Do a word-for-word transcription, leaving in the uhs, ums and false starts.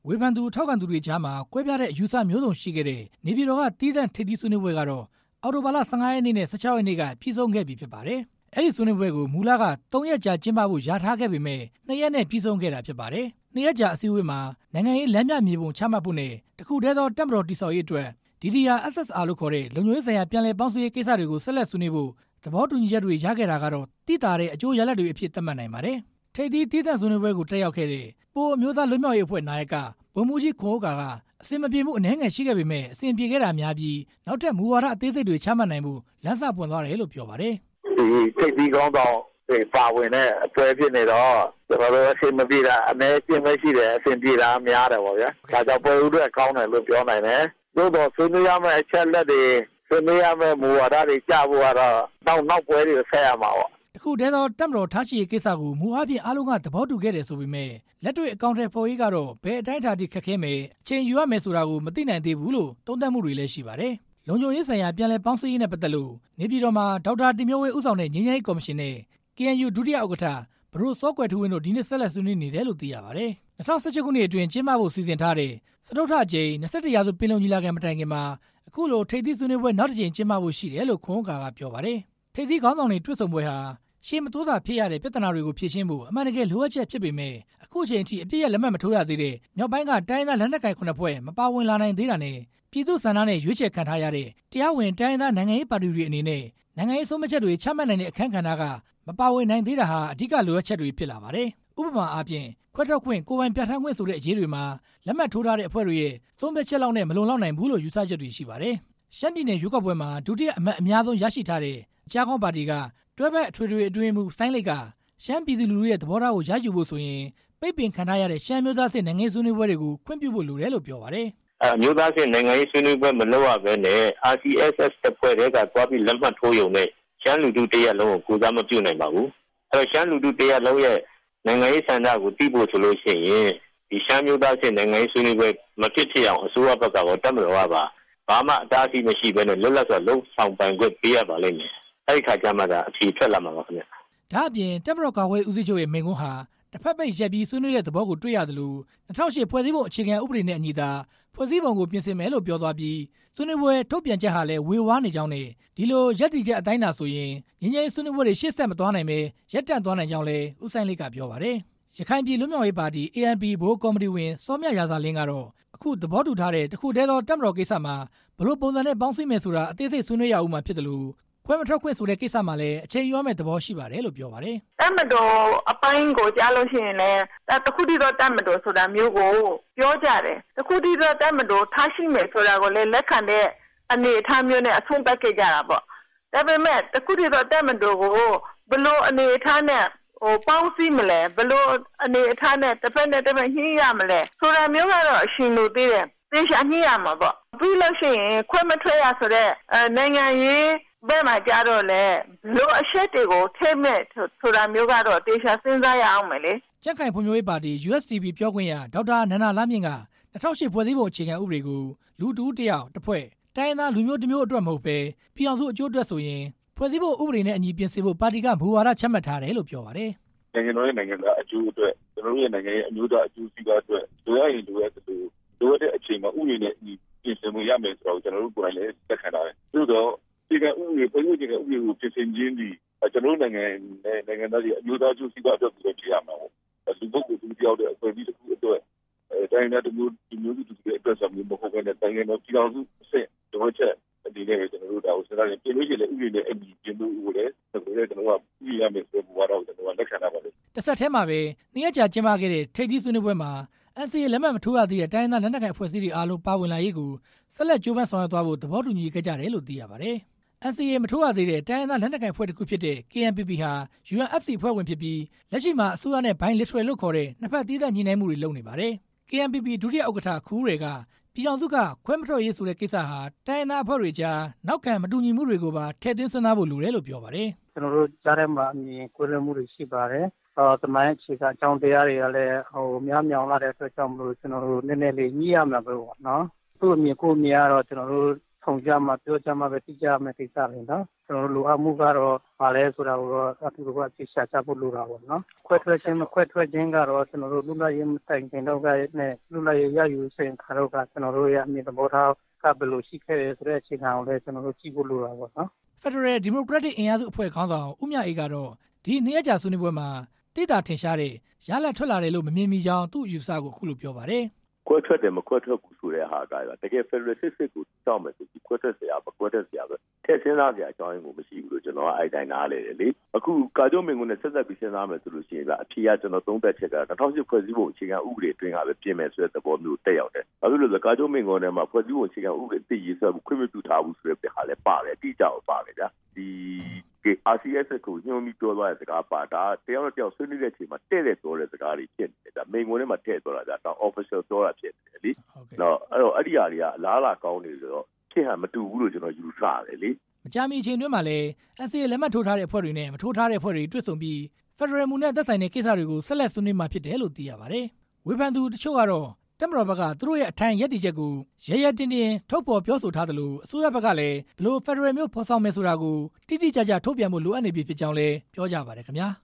ဝေဖန်သူထောက်ခံသူတွေကြားမှာကွဲပြားတဲ့အယူဆမျိုးစုံရှိခဲ့တဲ့နေပြည်တော်ကတည်တံ့ထိပ်သီးဆွေးနွေးပွဲကတော့အောက်တိုဘာလ၁၅ရက်နေ့နဲ့၁၆ရက်နေ့ကပြီးဆုံးခဲ့ပြီဖြစ်ပါတယ်။အဲ့ဒီဆွေးနွေးပွဲကိုမူလက၃ရက်ကြာကျင်းပဖို့ယာထားခဲ့ပေမဲ့နှစ်ရက်နဲ့ပြီးဆုံးခဲ့တာဖြစ်ပါတယ်။နှစ်ရက်ကြာအစည်းအဝေးမှာနိုင်ငံရေးလမ်းပြမြေပုံချမှတ်ဖို့နဲ့တခုတည်းသောတပ်မတော်တည်ဆောက်ရေးအတွက် ဒီ ဒီ အာర్ အက်စ် အက်စ် အာర్ လို့ခေါ်တဲ့လုံခြုံရေးဆိုင်ရာပြန်လည်ပေါင်းစည်းရေးကိစ္စတွေကိုဆက်လက်ဆွေးနွေးဖို့သဘောတူညီချက်တွေရခဲ့တာကတော့တိတာတဲ့အကျိုးရလဒ်တွေအဖြစ်သတ်မှတ်နိုင်ပါတယ်။ထိပ်သီးတည်တံ့ဆွေးနွေးပွဲကိုတက်ရောက်ခဲ့တဲ့ပိုအမျိုးသားလွတ်မြောက်ရေးအဖွဲ့နာယကဗိုလ်မှူးကြီးခွန်ဥက္ကာကအစင်မပြေမှုအနည်းငယ်ရှိခဲ့ပေမဲ့အစင်ပြေခဲ့တာများပြီးနောက်ထပ်မူဝါဒအသေးစိတ်တွေချမှတ်နိုင်မှုလမ်းစပွင့်သွားတယ်လို့ပြောပါတယ်။ဒီထိပ်သီးကောင်းဆောင်တွေပါဝင်တဲ့အပွဲဖြစ်နေတော့ကျွန်တော်တို့အစင်မပြေတာအနည်းကျင်းပဲရှိတယ်အစင်ပြေတာများတယ်ပေါ့ဗျာ။ဒါကြောင့်ပွဲဥတွေကောင်းတယ်လို့ပြောနိုင်တယ်။သို့တော့ဆွေးနွေးရမယ့်အချက်လက်တွေဆွေးနွေးရမယ့်မူဝါဒတွေကြဖို့ကတော့နောက်နောက်ပွဲတွေဆက်ရမှာပေါ့တခုတည်းသောတပ်မတော်ထားရှိရေးကိစ္စကိုမူအပြင်အားလုံးကသဘောတူခဲ့တယ်ဆိုပေမဲ့လက်တွေ့အကောင့်ထဲပေါ်ရေးကတော့ဘယ်အတိုင်းအတာထိခက်ခဲမယ်အချိန်ယူရမယ်ဆိုတာကိုမသိနိုင်သေးဘူးလို့သုံးသပ်မှုတွေလည်းရှိပါတယ်။လုံခြုံရေးဆိုင်ရာပြန်လည်ပေါင်းစည်းရေးနဲ့ပတ်သက်လို့နေပြည်တော်မှာဒေါက်တာတင်မျိုးဝင်းဦးဆောင်တဲ့ငြိမ်းချမ်းရေးကော်မရှင်နဲ့ ကေ အန် ယူ ဒုတိယဥက္ကဋ္ဌဘရိုစောကွယ်ထူးဝင်းတို့ဒီနေ့ဆက်လက်ဆွေးနွေးနေတယ်လို့သိရပါတယ်။၂၀၁၈ခုနှစ်အတွင်းကျင်းပဖို့စီစဉ်ထားတဲ့စတုတ္ထအကြိမ်၂၁ရာစုပင်လုံညီလာခံမတိုင်ခင်မှာအခုလိုထိပ်သီးဆွေးနွေးပွဲနောက်တစ်ကြိမ်ကျင်းပဖို့ရှိတယ်လို့ခွန်ဥက္ကာကပြောပါတယ်။ထိပ်သီးခေါင်းဆောင်တွေတွေ့ဆုံပွဲဟာရှေ့မတိုးသာဖြစ်ရတဲ့ပြဿနာတွေကိုဖြေရှင်းဖို့အမှန်တကယ်လိုအပ်ချက်ဖြစ်ပေမဲ့အခုချိန်အထိအပြည့်ရလက်မှတ်မထိုးရသေးတဲ့မြောက်ပိုင်းကတိုင်းသားလက်နက်ကိုင်ခုနှစ်ဖွဲ့မပါဝင်လာနိုင်သေးတာနဲ့ပြည်သူ့ဆန္ဒနဲ့ရွေးချယ်ခံထားရတဲ့တရားဝင်တိုင်းသားနိုင်ငံရေးပါတီတွေအနေနဲ့နိုင်ငံရေးဆုံးဖြတ်ချက်တွေချမှတ်နိုင်တဲ့အခမ်းကဏ္ဍကမပါဝင်နိုင်သေးတာဟာအဓိကလိုအပ်ချက်တွေဖြစ်လာပါတယ်။ဥပမာအားဖြင့်ခွဲထွက်ခွင့်ကိုယ်ပိုင်ပြဋ္ဌာန်းခွင့်ဆိုတဲ့အရေးတွေမှာလက်မှတ်ထိုးထားတဲ့အဖွဲ့တွေရဲ့ဆုံးဖြတ်ချက်လောက်နဲ့မလုံလောက်နိုင်ဘူးလို့ယူဆချက်တွေရှိပါတယ်။ရှမ်းပြည်နယ်ရွေးကောက်ပွဲမှာဒုတိယအမတ်အများဆုံးရရှိထားတဲ့ကြားကောင်းပါတီကတွဲဘက်အထွေထွေအတွင်းမှုဆိုင်းလိတ်ကရှမ်းပြည်သူလူထုရဲ့သဘောထားကိုရယူဖို့ဆိုရင်ပိတ်ပင်ခံထားရတဲ့ရှမ်းမျိုးသားစစ်နိုင်ငံရေးဆွေးနွေးပွဲတွေကိုခွင့်ပြုဖို့လိုတယ်လို့ပြောပါတယ်။အမျိုးသားစစ်နိုင်ငံရေးဆွေးနွေးပွဲမလုပ်ရဘဲနဲ့ အာရ် စီ အက်စ် အက်စ် တပ်ဖွဲ့တွေကသွားပြီးလက်မှတ်ထိုးရုံနဲ့ရှမ်းလူထုတရက်လုံးကိုကိုယ်စားမပြုနိုင်ပါဘူး။အဲရှမ်းလူထုတရက်လုံးရဲ့နိုင်ငံရေးဆန္ဒကိုသိဖို့ဆိုလို့ရှိရင်ဒီရှမ်းမျိုးသားစစ်နိုင်ငံရေးဆွေးနွေးပွဲမဖြစ်ဖြစ်အောင်အစိုးရဘက်ကရောတပ်မတော်ကပါဘာမှအတားအဆီးမရှိဘဲနဲ့လွတ်လပ်စွာလှုပ်ဆောင်ပိုင်ခွင့်ပေးရပါလိမ့်မယ်။အဲ့ဒီခါကျမှသာအဖြေထွက်လာမှာပါခင်ဗျ။ဒါအပြင်တပ်မတော်ကာကွယ်ဦးစီးချုပ်ရဲ့မိန့်ခွန်းဟာတစ်ဖက်ပိတ်ရက်ပြီးဆွေးနွေးတဲ့သဘောကိုတွေ့ရသလို၂၀၀၈ဖွဲ့စည်းပုံအခြေခံဥပဒေနဲ့အညီသာဖွဲ့စည်းပုံကိုပြင်ဆင်မယ်လို့ပြောသွားပြီးဆွေးနွေးပွဲထုတ်ပြန်ချက်ဟာလည်းဝေဝါးနေကြောင်းနဲ့ဒီလိုရပ်တည်ချက်အတိုင်းသာဆိုရင်ငြိမ်းချမ်းရေးဆွေးနွေးပွဲတွေရှေ့ဆက်မသွားနိုင်ပဲရပ်တန့်သွားနိုင်ကြောင်းလည်းဦးဆိုင်လိတ်ကပြောပါတယ်။ရခိုင်ပြည်လွတ်မြောက်ရေးပါတီ အေ အန် ပီ ဘိုးကော်မတီဝင်စောမြရာဇာလင်းကတော့အခုသဘောတူထားတဲ့တခုတည်းသောတပ်မတော်ကိစ္စမှာဘလို့ပုံစံနဲ့ပေါင်းစည်းမယ်ဆိုတာအသေးစိတ်ဆွေးနွေးရအောင်မှဖြစ်တယ်လို့ခွဲမထွက်ခွင့်ဆိုတဲ့ကိစ္စမှာလည်းအချိန်ယူရမယ့်သဘောရှိပါတယ်လို့ပြောပါတယ်။တပ်မတော်အပိုင်းကိုကြားလို့ရှိရင်လည်းတခုတည်းသောတပ်မတော်ဆိုတာမျိုးကိုပြောကြတယ်။တခုတည်းသောတပ်မတော်ထားရှိမယ်ဆိုတာကိုလည်းလက်ခံတဲ့အနေအထားမျိုးနဲ့အဆုံးသတ်ခဲ့ကြတာပေါ့။ဒါပေမဲ့တခုတည်းသောတပ်မတော်ကိုဘလို့အနေအထားနဲ့ဟိုပေါင်းစည်းမလဲဘလို့အနေအထားနဲ့တစ်ဖက်နဲ့တစ်ဖက်ညှိရမလဲဆိုတာမျိုးကတော့အရှင်လို့သိတယ်။သိချာညှိရမှာပေါ့။ပြီးလို့ရှိရင်ခွဲမထွက်ရဆိုတဲ့နိုင်ငံရေးဘယ်မှာကြတော့လဲလိုအချက်တွေကိုထိမဲ့ဆိုတာမျိုးကတော့တေချာစဉ်းစားရအောင်မယ်လေကြက်ခိုင်ဖွံ့ဖြိုးရေးပါတီ ယူ အက်စ် ဒီ ပီ ပြောခွင့်ရဒေါက်တာနန္ဒာလမြင့်က၂၀၀၈ဖွဲ့စည်းပုံအခြေခံဥပဒေကိုလူတူတယောက်တစ်ဖွဲ့တိုင်းသားလူမျိုးတစ်မျိုးအတွက်မဟုတ်ပဲပြည်အောင်စုအကျိုးအတွက်ဆိုရင်ဖွဲ့စည်းပုံဥပဒေနဲ့အညီပြင်ဆင်ဖို့ပါတီကမူဝါဒချမှတ်ထားတယ်လို့ပြောပါတယ်နိုင်ငံတော်ရဲ့နိုင်ငံသားအကျိုးအတွက်ကျွန်တော်တို့ရဲ့နိုင်ငံရဲ့အမျိုးသားအကျိုးစီးပွားအတွက်လိုအပ်ရင်လိုအပ်တဲ့လိုအပ်တဲ့အချိန်မှာဥပဒေနဲ့အညီပြင်ဆင်မှုရမယ်ဆိုတော့ကျွန်တော်တို့ကိုယ်တိုင်လည်းသက်ခံထားတယ်သို့တော့ဒီကဥပဒေဖွဲ့စည်းပုံဥပဒေကိုပြင်ဆင်ခြင်းဒီကျွန်တော်တို့နိုင်ငံနဲ့နိုင်ငံသားတွေအမျိုးသားအကျိုးစီးပွားအတွက်ပြီးဖြစ်ရမှာပေါ့လူပုဂ္ဂိုလ်သူတယောက်တဲ့အဖွဲ့အစည်းတစ်ခုအတွက်တိုင်းဒေသမျိုးဒီမျိုးစုတွေအတွက်ဆိုမျိုးမဟုတ်ဘဲနဲ့တိုင်းနယ်ပြည်အောင်စုအဆင့်တော့ချက်ဒီနေ့ပဲကျွန်တော်တို့ဒါကိုစဉ်းစားရင်ပြင်လို့ရှိရင်ဥပဒေနဲ့အညီပြင်လို့ကိုလည်းဒါကိုလည်းကျွန်တော်ကပြည်ရမယ်ဆိုတော့ဘာတော့ကျွန်တော်ကလက်ခံတာပါလေတစ်ဆက်တည်းမှာပဲနှစ်ရက်ကြာကျင်းပခဲ့တဲ့ထိပ်သီးဆွေးနွေးပွဲမှာ အန် စီ အေ လက်မှတ်မထိုးရသေးတဲ့တိုင်းသားလက်နက်ကိုင်အဖွဲ့အစည်းတွေအားလုံးပါဝင်လာရေးကိုဆက်လက်ကြိုးပမ်းဆောင်ရွက်သွားဖို့သဘောတူညီခဲ့ကြတယ်လို့သိရပါတယ်။ အန် စီ အေ မထိုးရသေးတဲ့တိုင်းသားလက်နက်ကိုင်အဖွဲ့တစ်ခုဖြစ်တဲ့ ကေ အန် ပီ ပီ ဟာ ယူ အန် အက်ဖ် စီ အဖွဲ့ဝင်ဖြစ်ပြီးလက်ရှိမှာအစိုးရနဲ့ Bilateral လို့ခေါ်တဲ့နှစ်ဖက်သီးသန့်ညှိနှိုင်းမှုတွေလုပ်နေပါတယ်။ ကေ အန် ပီ ပီ ဒုတိယဥက္ကဋ္ဌခူးရယ်ကပြည်ထောင်စုကခွဲမထွက်ရေးဆိုတဲ့ကိစ္စဟာတိုင်းသားအဖွဲ့တွေကြားနောက်ခံမတူညီမှုတွေကိုပါထည့်သွင်းစဉ်းစားဖို့လိုတယ်လို့ပြောပါတယ်။ကျွန်တော်တို့ကြားထဲမှာအမြင်ကွဲလွဲမှုတွေရှိပါတယ်။အော်တမိုင်းအခြေကအကြောင်းတရားတွေကလည်းဟိုများမြောင်လာတဲ့အတွက်ကြောင့်မလို့ကျွန်တော်တို့နည်းနည်းလေးညှိရမှာပဲပေါ့နော်။သူ့အမြင်ကိုအမြင်ကတော့ကျွန်တော်တို့ဆုံကြမှာပြောကြမှာပဲသိကြမယ်ကိစ္စတွေနော်ကျွန်တော်တို့လိုအပ်မှုကတော့ပါလဲဆိုတာကိုတော့အတူတူကအဖြစ်ရှာချဖို့လိုတာပေါ့နော်ခွဲထွက်ခြင်းမခွဲထွက်ခြင်းကတော့ကျွန်တော်တို့လူလာရေးမတိုင်ခင်တော့ကနဲ့လူလာရေးရယူစဉ်ခါတော့ကကျွန်တော်တို့ရဲ့အမြင်သဘောထားကဘယ်လိုရှိခဲ့တယ်ဆိုတဲ့အခြေခံကိုလည်းကျွန်တော်တို့ကြည့်ဖို့လိုတာပေါ့နော် Federal Democratic အင်အားစုအဖွဲ့ခေါင်းဆောင်ဦးမြအေးကတော့ဒီနေ့အကြဆွေးနွေးပွဲမှာတိတာထင်ရှားတဲ့ရလဒ်ထွက်လာတယ်လို့မမြင်မိကြောင်းသူ့အယူဆကိုအခုလိုပြောပါတယ်ခွဲထွက်တယ်မခွဲထွက်ဘူးဆိုတဲ့ဟာကတကယ် Federal System ကိုတောင်းမယ်ဆိုပြီးခွဲထွက်เสียမခွဲထွက်เสียပဲထည့်စဉ်းစားစရာအကြောင်းရင်းကိုမရှိဘူးလို့ကျွန်တော်ကအဲ့တိုင်းနားလေတယ်လေအခုကာကြိုးမင်ကွန်းနဲ့ဆက်ဆက်ပြီးစဉ်းစားမယ်ဆိုလို့ရှိရင်ကအဖြေကကျွန်တော်သုံးသက်ချက်က၂၀၀၈ဖွဲ့စည်းပုံအခြေခံဥပဒေအတွင်းကပဲပြင်မယ်ဆိုတဲ့သဘောမျိုးတက်ရောက်တယ်ဘာဖြစ်လို့လဲကာကြိုးမင်ကွန်းထဲမှာဖွဲ့စည်းပုံအခြေခံဥပဒေအသစ်ရေးဆွဲဖို့ခွင့်မပြုထားဘူးဆိုတဲ့ဟာလည်းပါတယ်အတိအကျပါတယ်ဗျာဒီ R C S ကိုညှို့ပြီးပြောသွားတဲ့စကားပါဒါတယောက်နဲ့တယောက်ဆွေးနွေးတဲ့အချိန်မှာတဲ့တဲ့ပြောတဲ့စကားတွေဖြစ်နေတယ်ဒါမင်ကွန်းထဲမှာထည့်ပြောတာဒါတော့ official ပြောတာဖြစ်တယ်လေနော်အဲ့တော့အဲ့ဒီအရာတွေကအလားအလာကောင်းနေဆိုတော့ဖြစ်ဟန်မတူဘူးလို့ကျွန်တော်ယူဆရတယ်လေမကြာမီအချိန်တွင်းမှာလည်း N C A လက်မှတ်ထိုးထားတဲ့အဖွဲ့တွေနဲ့မထိုးထားတဲ့အဖွဲ့တွေတွေ့ဆုံပြီး Federal မူနဲ့သက်ဆိုင်တဲ့ကိစ္စတွေကိုဆက်လက်ဆွေးနွေးမှာဖြစ်တယ်လို့သိရပါတယ်ဝေဖန်သူတချို့ကတော့တက်မတော်ဘက်ကသူတို့ရဲ့အထိုင်ရည်တည်ချက်ကိုရရတင်တင်ထုတ်ဖော်ပြောဆိုထားသလိုအစိုးရဘက်ကလည်းဘယ်လို Federal မျိုးဖော်ဆောင်မယ်ဆိုတာကိုတိတိကျကျထုတ်ပြန်ဖို့လိုအပ်နေပြီဖြစ်ကြောင်းလည်းပြောကြပါတယ်ခင်ဗျာ